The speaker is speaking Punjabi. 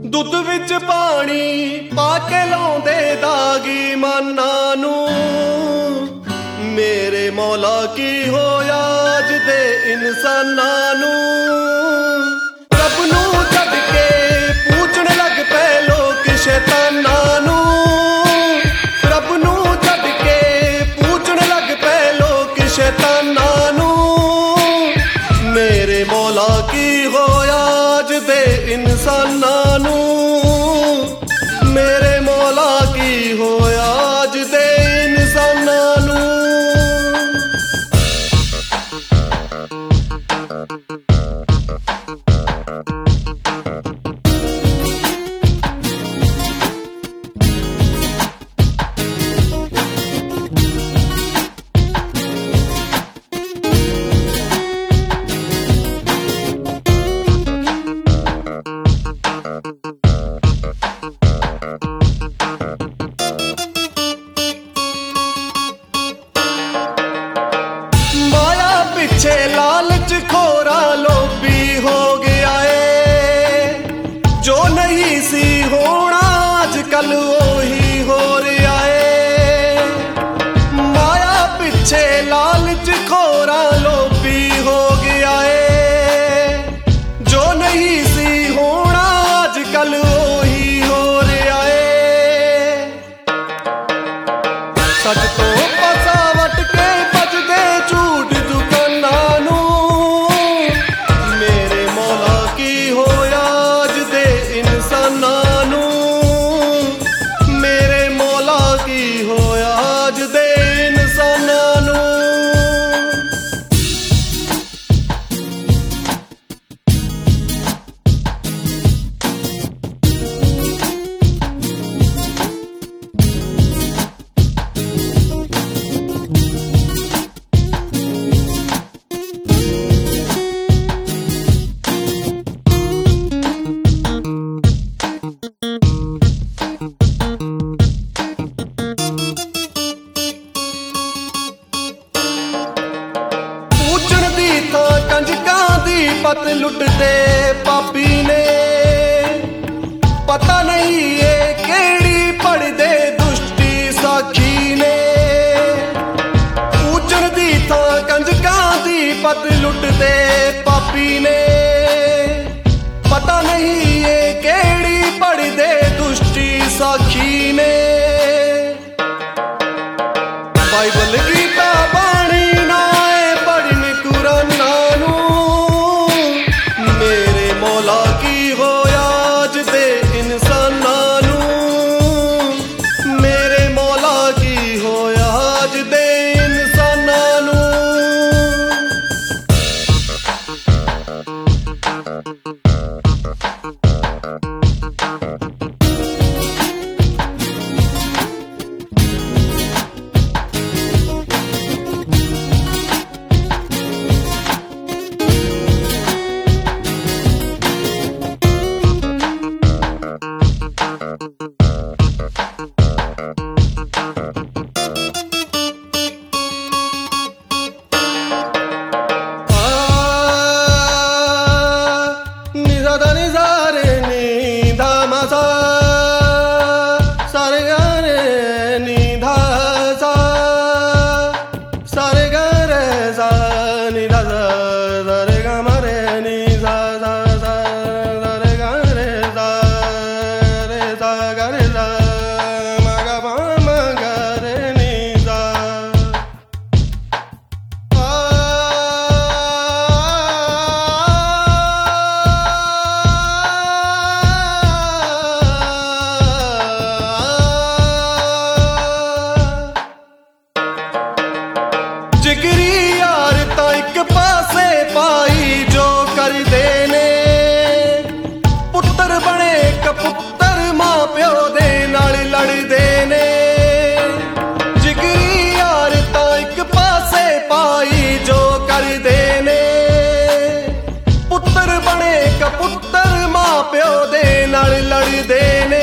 ਦੁੱਧ ਵਿੱਚ ਪਾਣੀ ਪਾ ਕੇ ਲਾਉਂਦੇ ਦਾਗੀ ਮਾਨਾਂ ਨੂੰ। ਮੇਰੇ ਮੌਲਾ ਕੀ ਹੋਇਆ ਅੱਜ ਦੇ ਇਨਸਾਨਾਂ ਨੂੰ। ਰੱਬ ਨੂੰ ਛੱਡ ਕੇ ਪੂਜਣ ਲੱਗ ਪਏ ਲੋਕ ਸ਼ੈਤਾਨਾਂ ਨੂੰ। ਰੱਬ ਨੂੰ ਛੱਡ ਕੇ ਪੂਜਣ ਲੱਗ ਪਏ ਲੋਕ ਸ਼ੈਤਾਨਾਂ ਨੂੰ। ਮੇਰੇ ਮੌਲਾ ਕੀ ਹੋਇਆ ਅੱਜ ਦੇ ਇਨਸਾਨਾਂ ਨੂੰ। ਮੇਰੇ ਮੌਲਾ ਕੀ ਹੋਇਆ ਅੱਜ ਦੇ ਇਨਸਾਨਾਂ ਨੂੰ। ਪਿੱਛੇ ਲਾਲਚ ਖੋਰਾ ਲੋਭੀ ਹੋ ਗਿਆ ਏ। ਜੋ ਨਹੀਂ ਸੀ ਹੋਣਾ ਅੱਜ ਕੱਲ ਉਹੀ ਹੋ ਰਿਹਾ ਏ। ਮਾਇਆ ਪਿੱਛੇ ਲਾਲਚ ਖੋਰਾ ਲੋਭੀ ਹੋ ਗਿਆ ਏ। ਜੋ ਨਹੀਂ ਸੀ ਹੋਣਾ ਅੱਜ ਕੱਲ ਉਹੀ ਹੋ ਰਿਹਾ ਏ। ਸੱਚ ਤੋਂ ਪਾਸਾ ਵੱਟ ਕੇ ਭੱਜਦੇ ਝੂਠ ਕੰਜਕਾਂ ਦੀ ਪਤ ਲੁੱਟਦੇ ਪਾਪੀ ਨੇ। ਪਤਾ ਨਹੀਂ ਏ ਕਿਹੜੀ ਪੜਦੇ ਦੁਸ਼ਟੀ ਸਾਖੀ ਨੇ। ਪੂਜਣ ਦੀ ਥਾਂ ਕੰਜਕਾਂ ਦੀ ਪਤ ਲੁੱਟਦੇ ਪਾਪੀ ਨੇ। ਪਤਾ ਨਹੀਂ ਏ ਕਿਹੜੀ ਪੜਦੇ ਦੁਸ਼ਟੀ ਸਾਖੀ ਨੇ। ਬਾਈਬਲ ਗੀਤਾ ਬਾਣੀ ਨਾ ਏ ਪੜ੍ਹਨ ਕੁਰਾਨਾਂ ਨੂੰ। ਮੇਰੇ ਮੌਲਾ ਕੀ ਹੋਇਆ ਅੱਜ ਦੇ ਇਨਸਾਨਾਂ ਨੂੰ। ਮੇਰੇ ਮੌਲਾ ਕੀ ਹੋਇਆ ਅੱਜ ਦੇ ਇਨਸਾਨਾਂ ਨੂੰ। ਜਿਗਰੀ ਯਾਰ ਤਾਂ ਇੱਕ ਪਾਸੇ ਪਾਈ ਜੋ ਕਰਦੇ ਨੇ। ਪੁੱਤਰ ਬਣੇ ਕਪੁੱਤਰ ਮਾਂ ਪਿਓ ਦੇ ਨਾਲ ਲੜਦੇ ਨੇ। ਜਿਗਰੀ ਯਾਰ ਤਾਂ ਇੱਕ ਪਾਸੇ ਪਾਈ ਜੋ ਕਰਦੇ ਨੇ। ਪੁੱਤਰ ਬਣੇ ਕਪੁੱਤਰ ਮਾਂ ਪਿਓ ਦੇ ਨਾਲ ਲੜਦੇ ਨੇ।